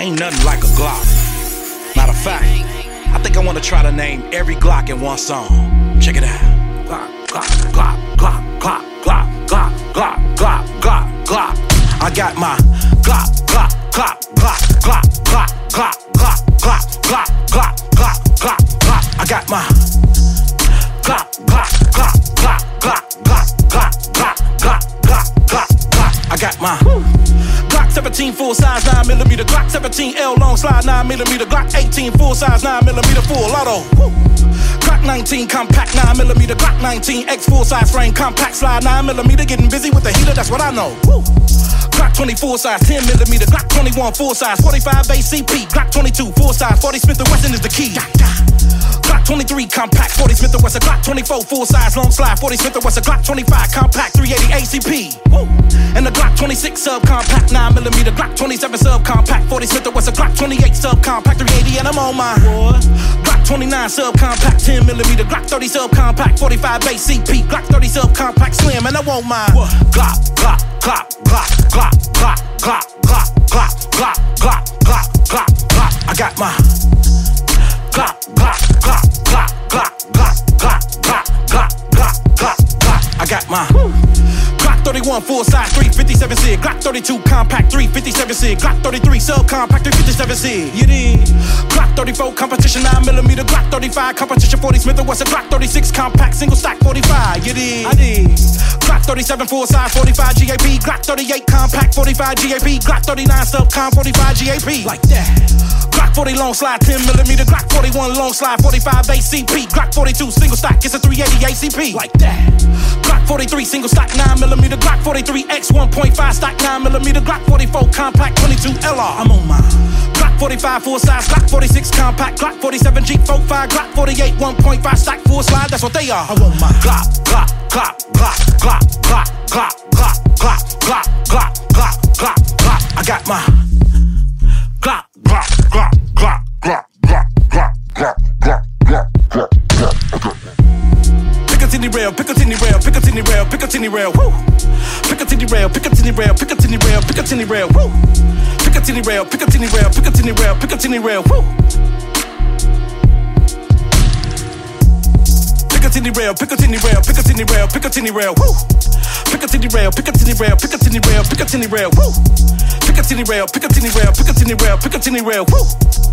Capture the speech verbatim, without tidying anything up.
Ain't nothing like a Glock. Matter of fact, I think I wanna try to name every Glock in one song. Check it out. Glock, Glock, Glock, Glock, Glock, Glock, Glock, Glock, Glock, Glock, Glock. I got my Glock, Glock, Glock, Glock, Glock, Glock, Glock, Glock, Glock, Glock, Glock, Glock, Glock, Glock. I got my Glock, Glock, Glock, Glock, Glock, Glock, Glock, Glock, Glock, Glock, Glock, Glock. I got my Glock seventeen full size nine millimeter, Glock seventeen L long slide nine millimeter, Glock eighteen full size nine millimeter full auto. Glock nineteen compact nine millimeter, Glock nineteen X full size frame compact slide nine millimeter. Getting busy with the heater, that's what I know. Glock twenty-four size ten millimeter, Glock twenty-one full size forty-five A C P, Glock twenty-two full size forty Smith and Wesson is the key. Glock twenty-three compact forty Smith and Wesson, Glock twenty-four full size long slide forty Smith and Wesson, Glock twenty-five compact three eighty A C P. And the Glock twenty-six sub compact nine millimeter, Glock twenty-seven sub compact forty Smith and Wesson, Glock twenty-eight sub compact three eighty, and I'm on my Glock twenty-nine sub compact ten millimeter, Glock thirty sub compact forty-five A C P, Glock thirty sub compact slim, and I want my Glock, Glock, Glock, Glock, Glock, Glock, Glock, Glock, Glock, Glock, Glock, Glock, Glock, Glock. I got my Glock, Glock, Glock, Glock, Glock, Glock, Glock, Glock, Glock, Glock, Glock, Glock. I got my Glock thirty-one full size three fifty-seven SIG, Glock thirty-two compact three fifty-seven SIG, Glock thirty-three sub compact three fifty-seven SIG. You did. Glock thirty-four competition nine millimeter, Glock thirty-five competition forty Smith and Wesson, Glock thirty-six compact single stack forty-five. You did. I did. Glock thirty-seven full size forty-five G A P, Glock thirty-eight compact forty-five G A P, Glock thirty-nine sub com forty-five G A P. Like that. Glock forty long slide ten millimeter, Glock forty-one long slide forty-five A C P, Glock forty-two single stack it's a three eighty A C P. Like that. Glock forty-three single stack nine millimeter, Glock forty-three X one point five stack nine millimeter, Glock forty-four compact twenty-two L R. I'm on mine. Glock forty-five full size, Glock forty-six compact, Glock forty-seven G forty-five, Glock forty-eight one point five stack full slide. That's what they are. I want my Glock, Glock, Glock, Glock, Glock, Glock, Glock, Glock, Glock, Glock, Glock, Glock, Glock, Glock. I got my Glock, Glock, Glock, Glock, Glock, Glock, Glock, Glock, Glock, Glock, Glock, Glock. Piccadilly rail, Piccadilly rail, Piccadilly rail, Piccadilly rail, woo. Piccadilly rail, Piccadilly rail, Piccadilly rail, Piccadilly rail, woo. Piccadilly rail, Piccadilly rail, Piccadilly rail, Piccadilly rail, woo. Piccadilly rail, Piccadilly rail, Piccadilly rail, Piccadilly rail, woo. Piccadilly rail, Piccadilly rail, Piccadilly rail, Piccadilly rail, woo. Piccadilly rail, Piccadilly rail, Piccadilly rail, Piccadilly rail, woo.